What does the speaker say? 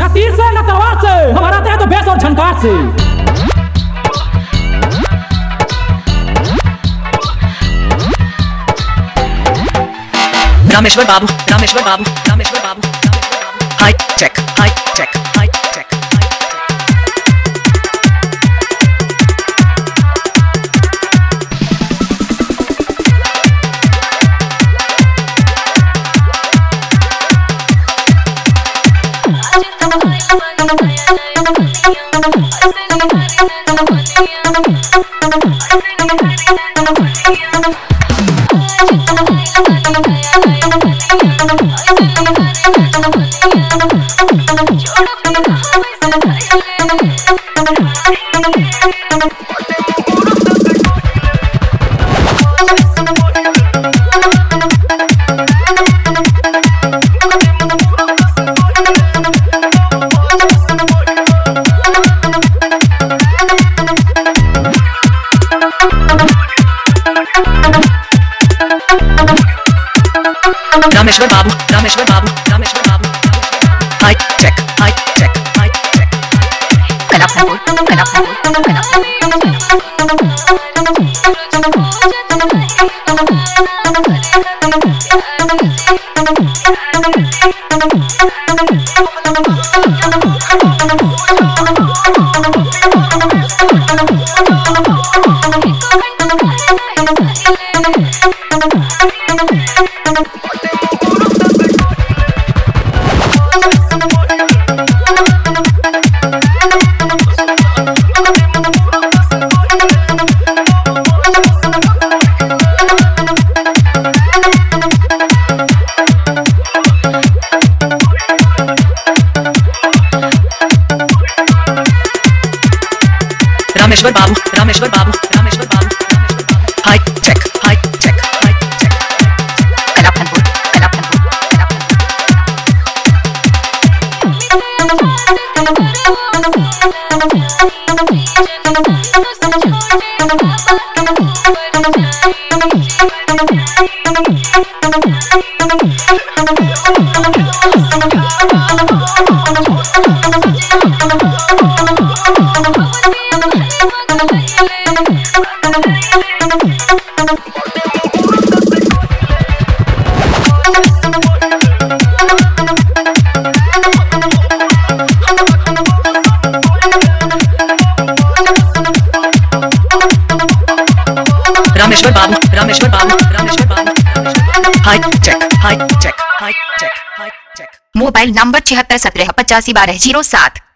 ना तीर से ना तलवार से, हमारा आते हैं तो बेस और झनकार से। Rameshwar Babu, Rameshwar Babu, Rameshwar Babu, high tech, high tech, high tech. Rameshwar Babu, Rameshwar Babu, Rameshwar Babu, high tech, high tech, high tech. Kalapur, Kalapur, Kalapur. Rameshwar Babu, Rameshwar Babu, Rameshwar Babu, high tech, high tech, high tech. Kalapur, Kalapur, Rameshwar Babu, Rameshwar Babu, Rameshwar Babu, high tech, high tech, high tech, high tech. Mobile number 76 17 85 12 07।